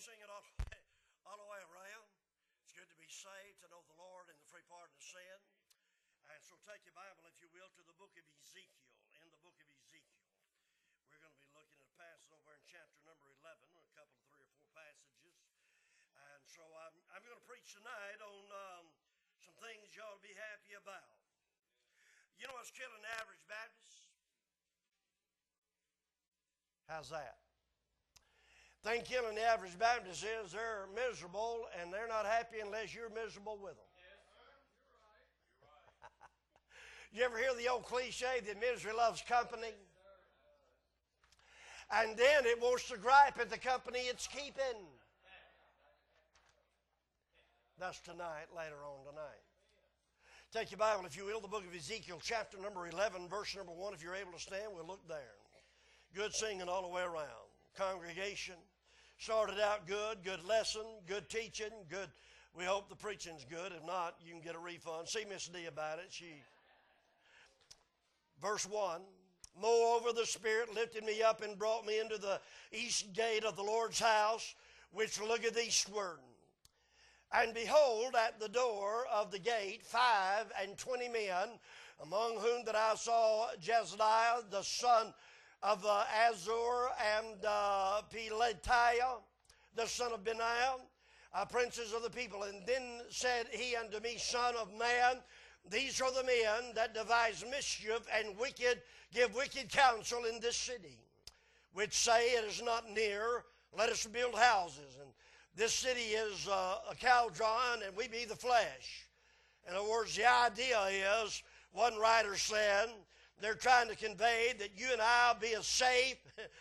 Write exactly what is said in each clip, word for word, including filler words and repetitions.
sing it all, all the way around. It's good to be saved, to know the Lord and the free pardon of sin. And so take your Bible, if you will, to the book of Ezekiel. In the book of Ezekiel, we're going to be looking at a passage over in chapter number eleven, a couple of three or four passages. And so I'm, I'm going to preach tonight on um, some things you ought to be happy about. You know what's killing the average Baptist? How's that? Thing killing the average Baptist is they're miserable and they're not happy unless you're miserable with them. Yes, sir. You're right. You're right. You ever hear the old cliche that misery loves company? And then it wants to gripe at the company it's keeping. That's tonight, later on tonight. Take your Bible, if you will, the book of Ezekiel, chapter number eleven, verse number one. If you're able to stand, we'll look there. Good singing all the way around. Congregation. Started out good, good lesson, good teaching, good. We hope the preaching's good. If not, you can get a refund. See Miss D about it. She. Verse one. Moreover, the Spirit lifted me up and brought me into the east gate of the Lord's house, which looketh eastward. And behold, at the door of the gate, five and twenty men, among whom that I saw Jezadiah, the son of uh, Azur, and uh, Pelatiah, the son of Benaiah, uh, princes of the people. And then said he unto me, Son of man, these are the men that devise mischief and wicked, give wicked counsel in this city, which say it is not near, let us build houses. And this city is uh, a caldron, and we be the flesh. In other words, the idea is, one writer said, they're trying to convey that you and I will be as safe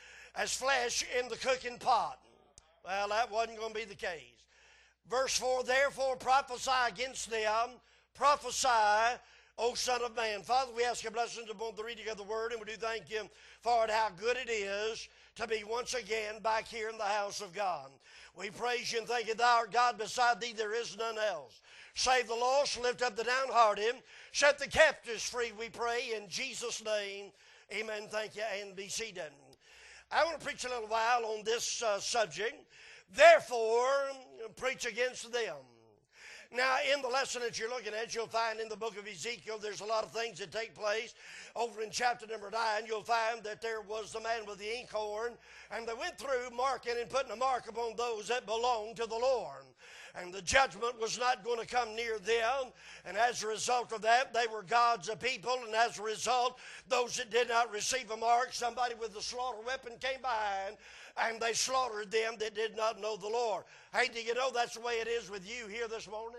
as flesh in the cooking pot. Well, that wasn't going to be the case. Verse four, therefore prophesy against them, prophesy, O Son of Man. Father, we ask your blessings upon the reading of the word, and we do thank you for it, how good it is to be once again back here in the house of God. We praise you and thank you, thou art God, beside thee there is none else. Save the lost, lift up the downhearted, set the captives free, we pray, in Jesus' name. Amen, thank you, and be seated. I want to preach a little while on this uh, subject. Therefore, preach against them. Now, in the lesson that you're looking at, you'll find in the book of Ezekiel, there's a lot of things that take place. Over in chapter number nine, you'll find that there was the man with the inkhorn, and they went through marking and putting a mark upon those that belonged to the Lord. And the judgment was not going to come near them. And as a result of that, they were God's people. And as a result, those that did not receive a mark, somebody with a slaughter weapon came behind, and they slaughtered them that did not know the Lord. Hey, do you know that's the way it is with you here this morning?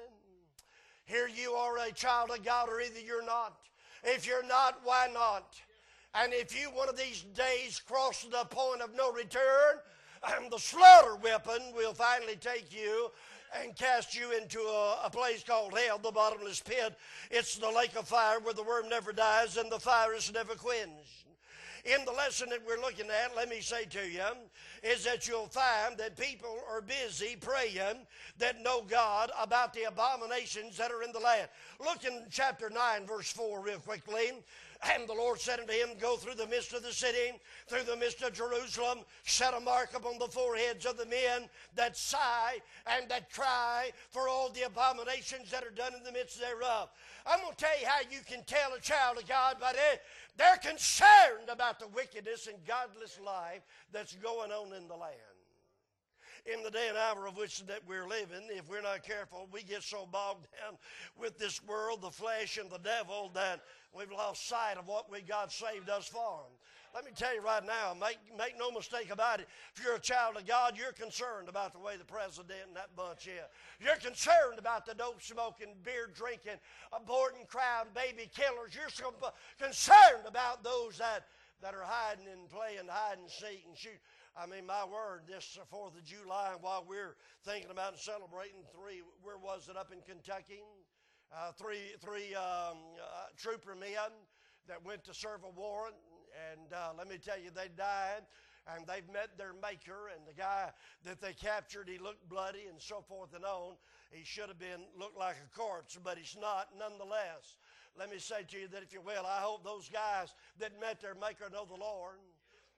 Here you are a child of God, or either you're not. If you're not, why not? And if you one of these days cross the point of no return, and the slaughter weapon will finally take you and cast you into a, a place called hell, the bottomless pit. It's the lake of fire where the worm never dies and the fire is never quenched. In the lesson that we're looking at, let me say to you, is that you'll find that people are busy praying that know God about the abominations that are in the land. Look in chapter nine, verse four real quickly. And the Lord said unto him, go through the midst of the city, through the midst of Jerusalem, set a mark upon the foreheads of the men that sigh and that cry for all the abominations that are done in the midst thereof. I'm going to tell you how you can tell a child of God by that. They're concerned about the wickedness and godless life that's going on in the land. In the day and hour of which that we're living, if we're not careful, we get so bogged down with this world, the flesh, and the devil that we've lost sight of what we God saved us for. Let me tell you right now, make, make no mistake about it. If you're a child of God, you're concerned about the way the president and that bunch is. You're concerned about the dope smoking, beer drinking, aborting crowd, baby killers. You're so concerned about those that, that are hiding and playing hide and seek and shoot. I mean, my word, this fourth of July, while we're thinking about and celebrating three, where was it, up in Kentucky? Uh, three three um, uh, trooper men that went to serve a warrant, and uh, let me tell you, they died, and they've met their maker, and the guy that they captured, he looked bloody and so forth and on. He should have been, looked like a corpse, but he's not nonetheless. Let me say to you that if you will, I hope those guys that met their maker know the Lord.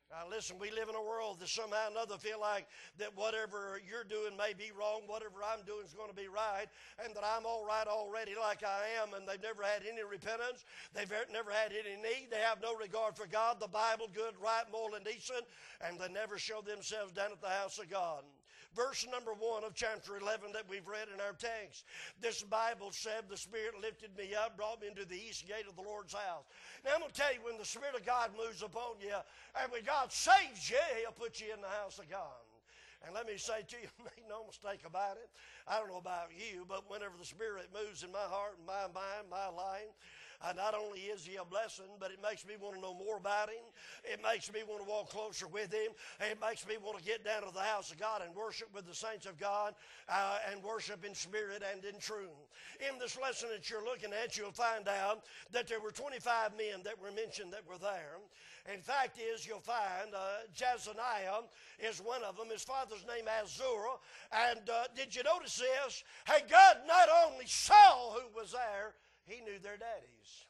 Now listen, we live in a world that somehow or another feel like that whatever you're doing may be wrong, whatever I'm doing is going to be right, and that I'm all right already like I am, and they've never had any repentance. They've never had any need. They have no regard for God, the Bible, good, right, moral, and decent, and they never show themselves down at the house of God. Verse number one of chapter eleven that we've read in our text. This Bible said, the Spirit lifted me up, brought me into the east gate of the Lord's house. Now I'm going to tell you, when the Spirit of God moves upon you, and when God saves you, He'll put you in the house of God. And let me say to you, make no mistake about it, I don't know about you, but whenever the Spirit moves in my heart, my mind, my life, Uh, not only is He a blessing, but it makes me want to know more about Him. It makes me want to walk closer with Him. It makes me want to get down to the house of God and worship with the saints of God uh, and worship in spirit and in truth. In this lesson that you're looking at, you'll find out that there were twenty-five men that were mentioned that were there. In fact is, you'll find uh, Jezaniah is one of them. His father's name Azur. And uh, did you notice this? Hey, God not only saw who was there, He knew their daddies.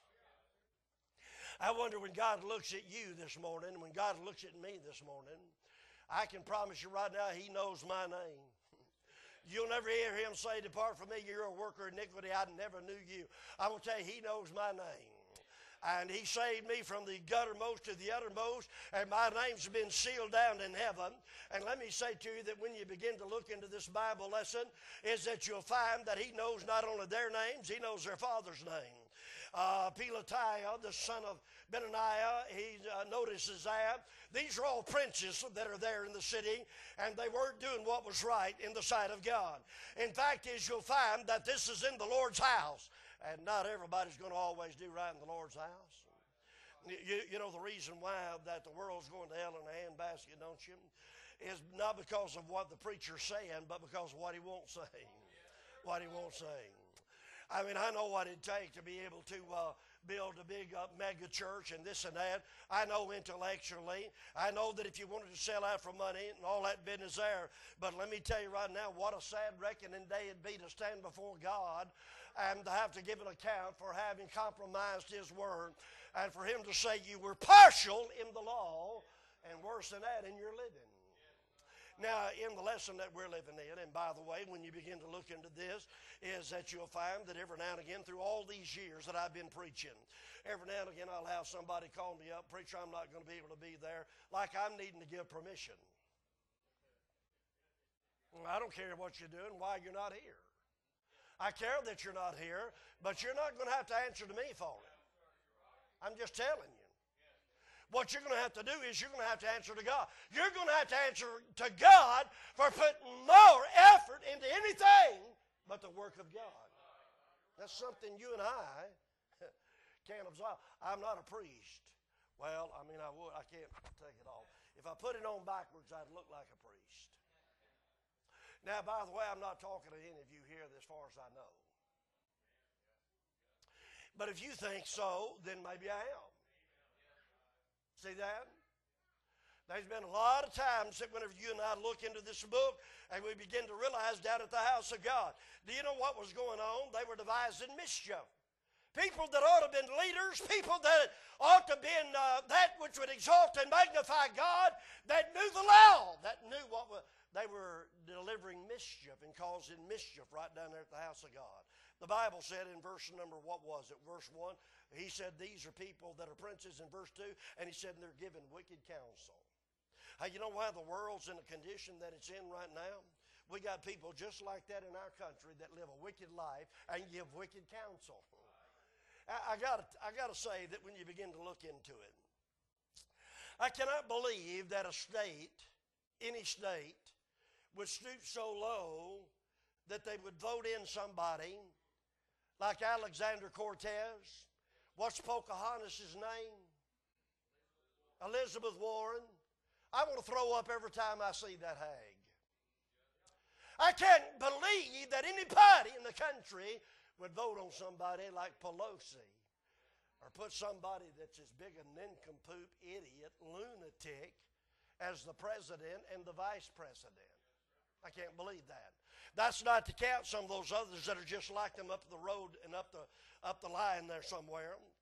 I wonder, when God looks at you this morning, when God looks at me this morning, I can promise you right now, He knows my name. You'll never hear Him say, depart from me, you're a worker of iniquity, I never knew you. I will tell you, He knows my name. And He saved me from the guttermost to the uttermost, and my name's been sealed down in heaven. And let me say to you that when you begin to look into this Bible lesson, is that you'll find that He knows not only their names, He knows their father's name. Uh, Pelatiah, the son of Benaniah, he uh, notices that. These are all princes that are there in the city, and they weren't doing what was right in the sight of God. In fact, is you'll find that this is in the Lord's house, and not everybody's going to always do right in the Lord's house. You, you know the reason why that the world's going to hell in a handbasket, don't you? Is not because of what the preacher's saying, but because of what he won't say. What he won't say. I mean, I know what it'd take to be able to uh, build a big uh, mega church and this and that. I know intellectually. I know that if you wanted to sell out for money and all that business there. But let me tell you right now, what a sad reckoning day it'd be to stand before God and to have to give an account for having compromised His word, and for Him to say you were partial in the law, and worse than that, in your living. Now, in the lesson that we're living in, and by the way, when you begin to look into this, is that you'll find that every now and again, through all these years that I've been preaching, every now and again I'll have somebody call me up, preacher, I'm not going to be able to be there, like I'm needing to give permission. I don't care what you're doing, why you're not here. I care that you're not here, but you're not going to have to answer to me for it. I'm just telling you. What you're going to have to do is you're going to have to answer to God. You're going to have to answer to God for putting more effort into anything but the work of God. That's something you and I can't absolve. I'm not a priest. Well, I mean, I would. I can't take it off. If I put it on backwards, I'd look like a priest. Now, by the way, I'm not talking to any of you here as far as I know. But if you think so, then maybe I am. See that? There's been a lot of times that whenever you and I look into this book and we begin to realize down at the house of God, do you know what was going on? They were devising mischief. People that ought to have been leaders, people that ought to have been uh, that which would exalt and magnify God, that knew the law, that knew what was, they were delivering mischief and causing mischief right down there at the house of God. The Bible said in verse number, what was it? Verse one, He said these are people that are princes in verse two, and He said they're given wicked counsel. Hey, you know why the world's in the condition that it's in right now? We got people just like that in our country that live a wicked life and give wicked counsel. I, I got I got to say that when you begin to look into it, I cannot believe that a state, any state, would stoop so low that they would vote in somebody like Alexander Cortez. What's Pocahontas' name? Elizabeth Warren. I want to throw up every time I see that hag. I can't believe that anybody in the country would vote on somebody like Pelosi, or put somebody that's as big a nincompoop, idiot, lunatic as the president and the vice president. I can't believe that. That's not to count some of those others that are just like them up the road and up the, up the line there somewhere.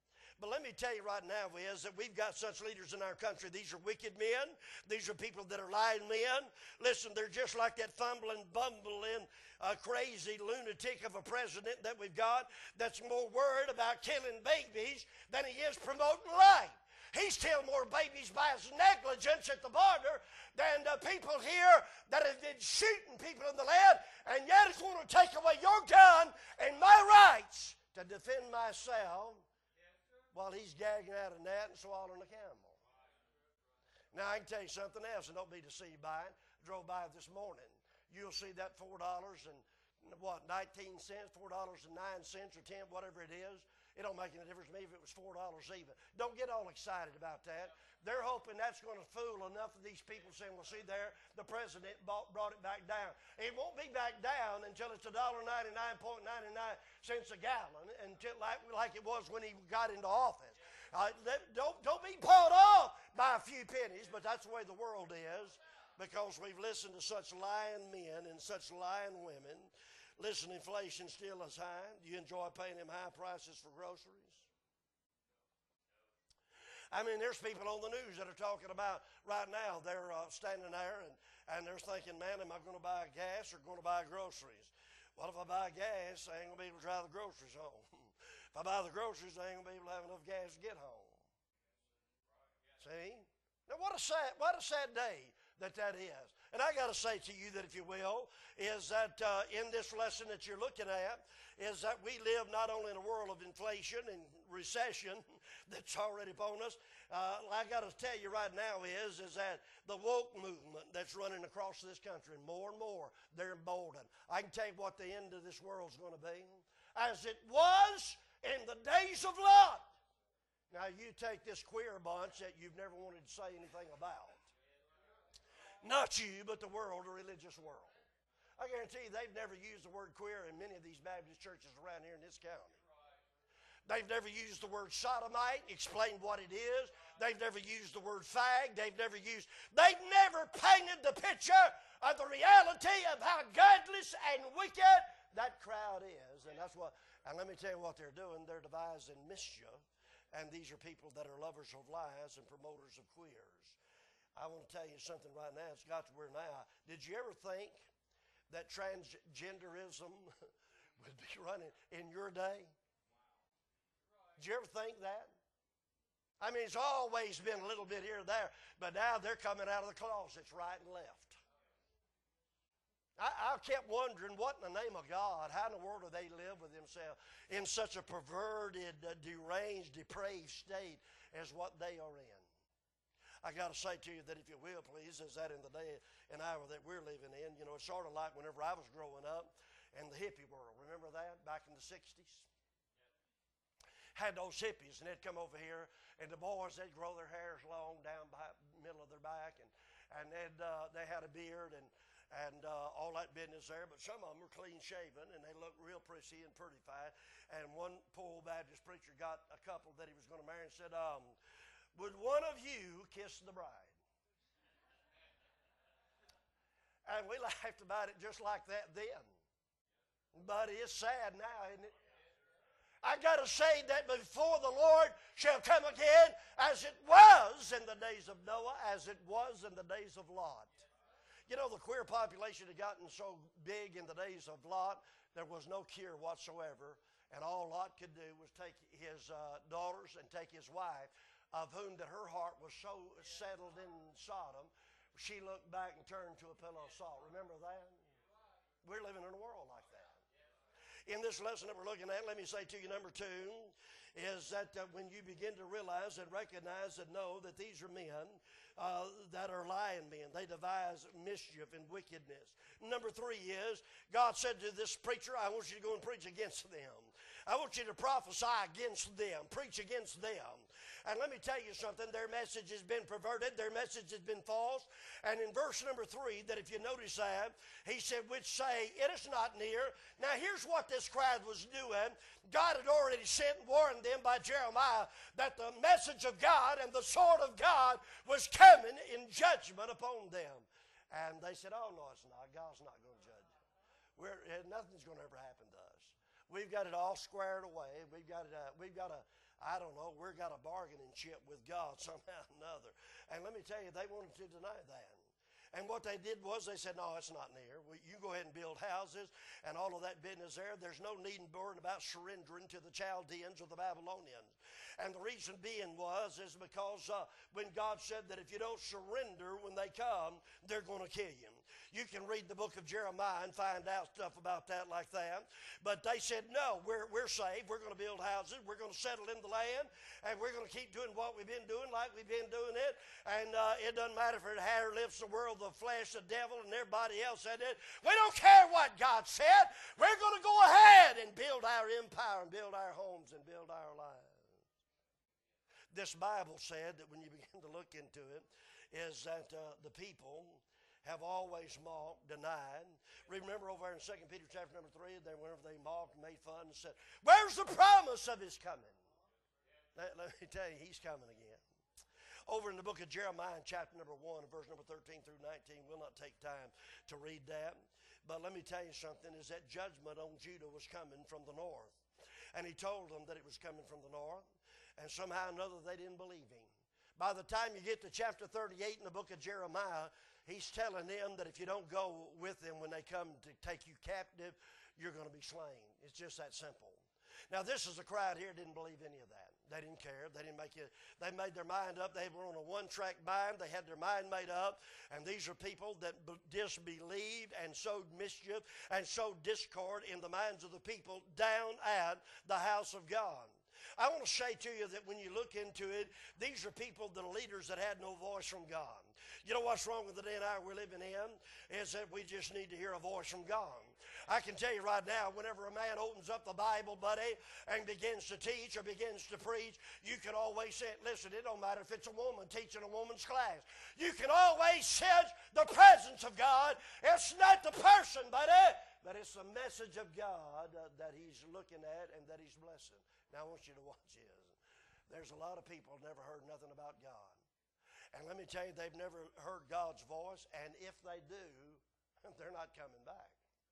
But let me tell you right now is that we've got such leaders in our country. These are wicked men. These are people that are lying men. Listen, they're just like that fumbling, bumbling, uh, crazy lunatic of a president that we've got that's more worried about killing babies than he is promoting life. He's killed more babies by his negligence at the border than the people here that have been shooting people in the land, and yet he's going to take away your gun and my rights to defend myself while he's gagging out a gnat and swallowing a camel. Now, I can tell you something else, and don't be deceived by it. I drove by it this morning. You'll see that four dollars and, what, nineteen cents, four dollars and nine cents or ten, whatever it is. It don't make any difference to me if it was four dollars even. Don't get all excited about that. They're hoping that's going to fool enough of these people saying, well, see there, the president bought, brought it back down. It won't be back down until it's one dollar and ninety-nine cents a gallon, until like, like it was when he got into office. Uh, don't, don't be bought off by a few pennies, but that's the way the world is, because we've listened to such lying men and such lying women. Listen, inflation still is high. Do you enjoy paying them high prices for groceries? I mean, there's people on the news that are talking about right now, they're uh, standing there and, and they're thinking, man, am I going to buy gas or going to buy groceries? Well, if I buy gas, I ain't going to be able to drive the groceries home. If I buy the groceries, I ain't going to be able to have enough gas to get home. See? Now, what a sad, what a sad day that that is. And I got to say to you that, if you will, is that uh, in this lesson that you're looking at, is that we live not only in a world of inflation and recession that's already upon us. Uh, I got to tell you right now is, is that the woke movement that's running across this country, more and more, they're emboldened. I can tell you what the end of this world's going to be. As it was in the days of Lot. Now, you take this queer bunch that you've never wanted to say anything about. Not you, but the world, the religious world. I guarantee you they've never used the word queer in many of these Baptist churches around here in this county. They've never used the word sodomite, explained what it is. They've never used the word fag. They've never used, they've never painted the picture of the reality of how godless and wicked that crowd is. And that's what, and let me tell you what they're doing. They're devising mischief. And these are people that are lovers of lies and promoters of queers. I want to tell you something right now. It's got to where now. Did you ever think that transgenderism would be running in your day? Did you ever think that? I mean, it's always been a little bit here and there, but now they're coming out of the closets right and left. I, I kept wondering, what in the name of God, how in the world do they live with themselves in such a perverted, uh, deranged, depraved state as what they are in? I got to say to you that, if you will, please, is that in the day and hour that we're living in, you know, it's sort of like whenever I was growing up in the hippie world. Remember that back in the sixties? Had those hippies, and they'd come over here, and the boys, they'd grow their hairs long down by the middle of their back, and, and they'd, uh, they had a beard and, and uh, all that business there, but some of them were clean-shaven, and they looked real pretty and pretty fine. And one poor old Baptist preacher got a couple that he was going to marry and said, um, would one of you kiss the bride? And we laughed about it just like that then. But it's sad now, isn't it? I got to say that before the Lord shall come again, as it was in the days of Noah, as it was in the days of Lot. You know, the queer population had gotten so big in the days of Lot, there was no cure whatsoever. And all Lot could do was take his uh, daughters and take his wife, of whom that her heart was so settled in Sodom, she looked back and turned to a pillow of salt. Remember that? We're living in a world like that. In this lesson that we're looking at, let me say to you, number two, is that uh, when you begin to realize and recognize and know that these are men uh, that are lying men, they devise mischief and wickedness. Number three is, God said to this preacher, I want you to go and preach against them. I want you to prophesy against them, preach against them. And let me tell you something, their message has been perverted, their message has been false. And in verse number three, that if you notice that, he said, which say, it is not near. Now here's what this crowd was doing. God had already sent and warned them by Jeremiah that the message of God and the sword of God was coming in judgment upon them. And they said, oh no, it's not. God's not going to judge. We're, nothing's going to ever happen to us. We've got it all squared away. We've got, it, uh, we've got a, I don't know, we've got a bargaining chip with God somehow or another. And let me tell you, they wanted to deny that. And what they did was they said, no, it's not near. You go ahead and build houses and all of that business there. There's no need in worrying about surrendering to the Chaldeans or the Babylonians. And the reason being was is because uh, when God said that if you don't surrender when they come, they're going to kill you. You can read the book of Jeremiah and find out stuff about that like that. But they said, no, we're, we're saved. We're going to build houses. We're going to settle in the land. And we're going to keep doing what we've been doing like we've been doing it. And uh, it doesn't matter if it hair lifts the world, the flesh, the devil, and everybody else said it. We don't care what God said. We're going to go ahead and build our empire and build our homes and build our lives. This Bible said that when you begin to look into it, is that uh, the people have always mocked, denied. Remember over there in Second Peter chapter number three, they, whenever they mocked and made fun and said, where's the promise of his coming? Let, let me tell you, he's coming again. Over in the book of Jeremiah, chapter number one, verse number thirteen through nineteen, we'll not take time to read that. But let me tell you something, is that judgment on Judah was coming from the north. And he told them that it was coming from the north. And somehow or another, they didn't believe him. By the time you get to chapter thirty-eight in the book of Jeremiah, he's telling them that if you don't go with them when they come to take you captive, you're going to be slain. It's just that simple. Now, this is a crowd here didn't believe any of that. They didn't care. They didn't make it. They made their mind up. They were on a one-track mind. They had their mind made up. And these are people that disbelieved and sowed mischief and sowed discord in the minds of the people down at the house of God. I want to say to you that when you look into it, these are people, the leaders that had no voice from God. You know what's wrong with the day and hour we're living in? Is that we just need to hear a voice from God. I can tell you right now, whenever a man opens up the Bible, buddy, and begins to teach or begins to preach, you can always say, listen, it don't matter if it's a woman teaching a woman's class. You can always sense the presence of God. It's not the person, buddy, but it's the message of God uh, that he's looking at and that he's blessing. Now, I want you to watch this. There's a lot of people who never heard nothing about God. And let me tell you, they've never heard God's voice, and if they do, they're not coming back.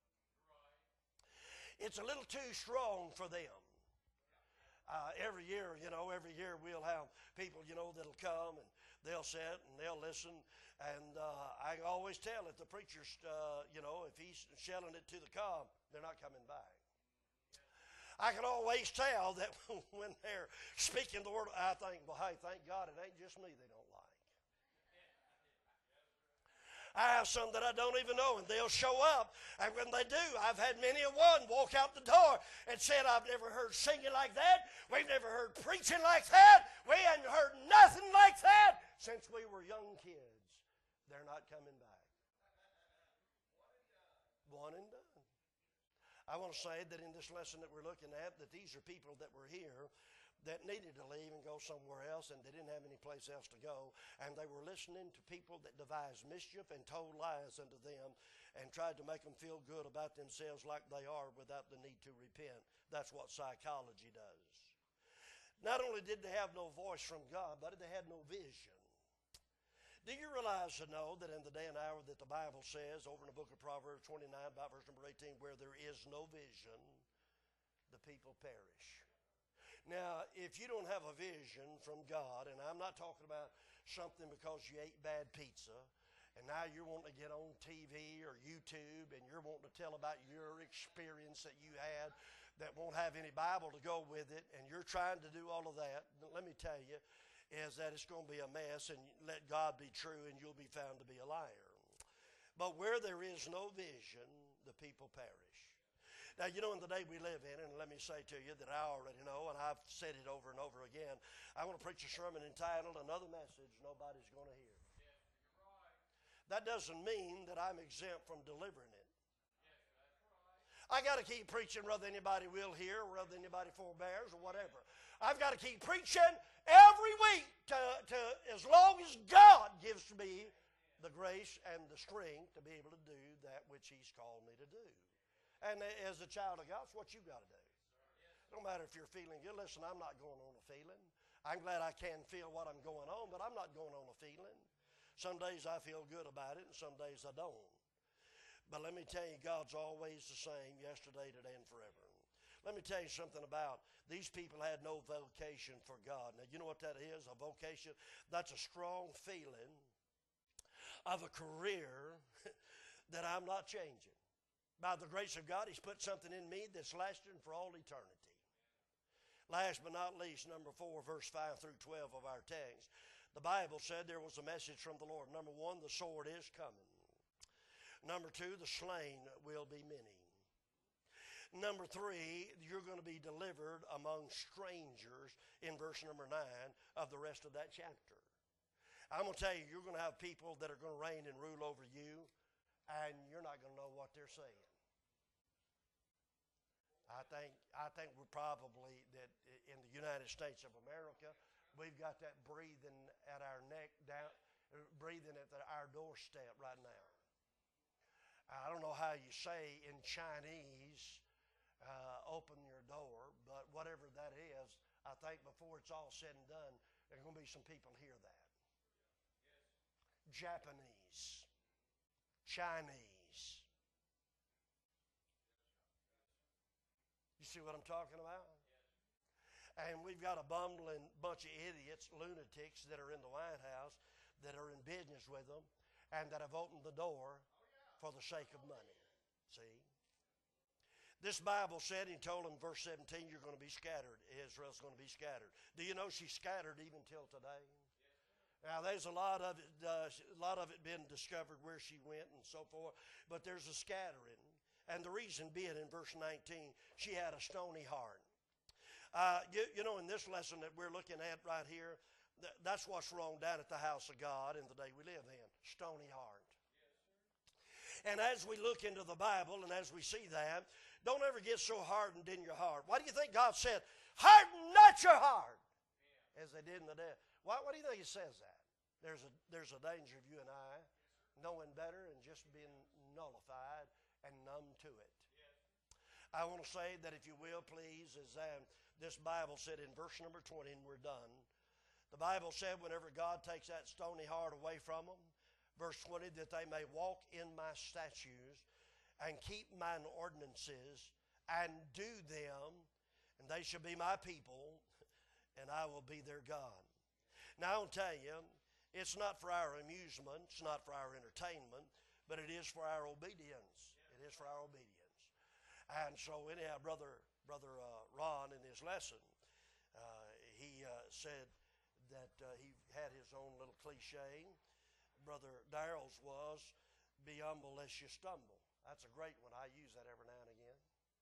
It's a little too strong for them. Uh, every year, you know, every year we'll have people, you know, that'll come and they'll sit and they'll listen. And uh, I always tell if the preacher's, uh, you know, if he's shelling it to the cob, they're not coming back. I can always tell that when they're speaking the word, I think, well, hey, thank God it ain't just me they don't like. I have some that I don't even know, and they'll show up. And when they do, I've had many a one walk out the door and said, I've never heard singing like that. We've never heard preaching like that. We hadn't heard nothing like that since we were young kids. They're not coming back. One and done. I want to say that in this lesson that we're looking at, that these are people that were here that needed to leave and go somewhere else, and they didn't have any place else to go, and they were listening to people that devised mischief and told lies unto them and tried to make them feel good about themselves like they are without the need to repent. That's what psychology does. Not only did they have no voice from God, but they had no vision. Do you realize to know that in the day and hour that the Bible says over in the book of Proverbs twenty-nine, about verse number eighteen, where there is no vision, the people perish. Now, if you don't have a vision from God, and I'm not talking about something because you ate bad pizza, and now you're wanting to get on T V or YouTube, and you're wanting to tell about your experience that you had that won't have any Bible to go with it, and you're trying to do all of that, let me tell you, is that it's going to be a mess, and let God be true, and you'll be found to be a liar. But where there is no vision, the people perish. Now, you know, in the day we live in, and let me say to you that I already know, and I've said it over and over again, I want to preach a sermon entitled, Another Message Nobody's Going to Hear. Yes, you're right. That doesn't mean that I'm exempt from delivering it. Yes, that's right. I got to keep preaching whether anybody will hear, or whether anybody forbears, or whatever. I've got to keep preaching every week to, to as long as God gives me the grace and the strength to be able to do that which he's called me to do. And as a child of God, it's what you got to do. It don't matter if you're feeling good. Listen, I'm not going on a feeling. I'm glad I can feel what I'm going on, but I'm not going on a feeling. Some days I feel good about it, and some days I don't. But let me tell you, God's always the same yesterday, today, and forever. Let me tell you something about these people had no vocation for God. Now, you know what that is, a vocation? That's a strong feeling of a career that I'm not changing. By the grace of God, He's put something in me that's lasting for all eternity. Last but not least, number four, verse five through twelve of our text. The Bible said there was a message from the Lord. Number one, the sword is coming. Number two, the slain will be many. Number three, you're going to be delivered among strangers in verse number nine of the rest of that chapter. I'm going to tell you, you're going to have people that are going to reign and rule over you, and you're not going to know what they're saying. I think I think we're probably that in the United States of America, we've got that breathing at our neck, down, breathing at the, our doorstep right now. I don't know how you say in Chinese, uh, open your door, but whatever that is, I think before it's all said and done, there are going to be some people hear that. Japanese, Chinese. You see what I'm talking about? And we've got a bumbling bunch of idiots, lunatics that are in the White House that are in business with them and that have opened the door for the sake of money. See? This Bible said, He told them, verse seventeen, you're going to be scattered. Israel's going to be scattered. Do you know she's scattered even till today? Now, there's a lot of it, uh, a lot of it been discovered where she went and so forth, but there's a scattering. And the reason being, in verse nineteen, she had a stony heart. Uh, you, you know, in this lesson that we're looking at right here, th- that's what's wrong down at the house of God in the day we live in, stony heart. And as we look into the Bible and as we see that, don't ever get so hardened in your heart. Why do you think God said, harden not your heart, as they did in the day? Why, why do you think He says that? There's a, there's a danger of you and I knowing better and just being nullified and numb to it. I want to say that, if you will, please, as um, this Bible said in verse number twenty, and we're done. The Bible said whenever God takes that stony heart away from them, verse twenty, that they may walk in my statutes and keep mine ordinances and do them, and they shall be my people, and I will be their God. Now, I'll tell you, it's not for our amusement, it's not for our entertainment, but it is for our obedience. It is for our obedience. And so, anyhow, Brother Brother uh, Ron, in his lesson, uh, he uh, said that uh, he had his own little cliche. Brother Darrell's was, be humble lest you stumble. That's a great one. I use that every now and again.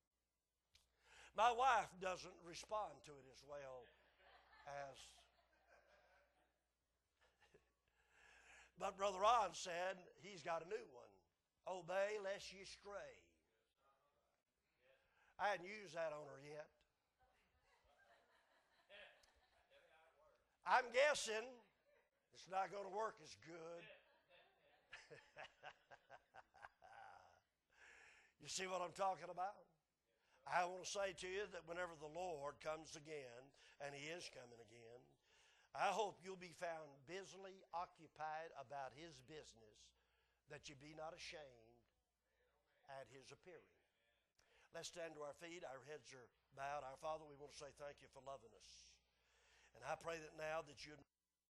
My wife doesn't respond to it as well as... But Brother Ron said he's got a new one. Obey lest you stray. I hadn't used that on her yet. I'm guessing it's not going to work as good. You see what I'm talking about? I want to say to you that whenever the Lord comes again, and He is coming again, I hope you'll be found busily occupied about His business, that you be not ashamed at His appearing. Let's stand to our feet. Our heads are bowed. Our Father, we want to say thank You for loving us. And I pray that now that You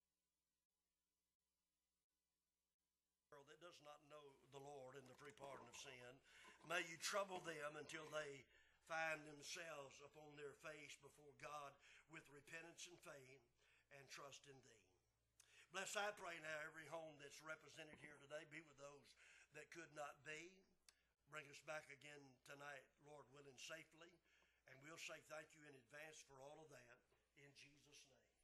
that does not know the Lord and the free pardon of sin, may You trouble them until they find themselves upon their face before God with repentance and faith and trust in Thee. Bless, I pray now, every home that's represented here today. Be with those that could not be. Bring us back again tonight, Lord willing, safely. And we'll say thank You in advance for all of that. In Jesus' name.